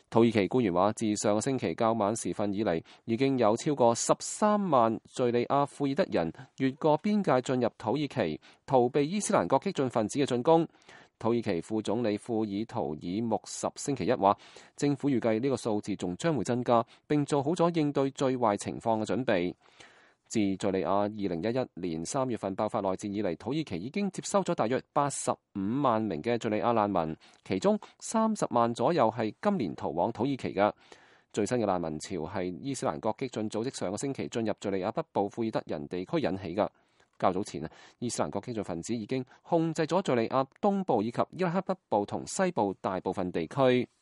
土耳其官員話，自上個星期較晚時分以嚟，已經有超過13萬敘利亞庫爾德人越過邊界進入土耳其，逃避伊斯蘭國激進分子嘅進攻。土耳其副總理庫爾圖爾木什星期一話，政府預計呢個數字仲將會增加，並做好咗應對最壞情況嘅準備。自敘利亞2011年3月份爆發內戰以嚟，土耳其已經接收咗大約85萬名嘅敘利亞難民，其中30萬左右係今年逃往土耳其嘅。最新嘅難民潮係伊斯蘭國激進組織上個星期進入敘利亞北部庫爾德人地區引起嘅。較早前伊斯蘭國激進分子已經控制咗敘利亞東部以及伊拉克北部同西部大部分地區。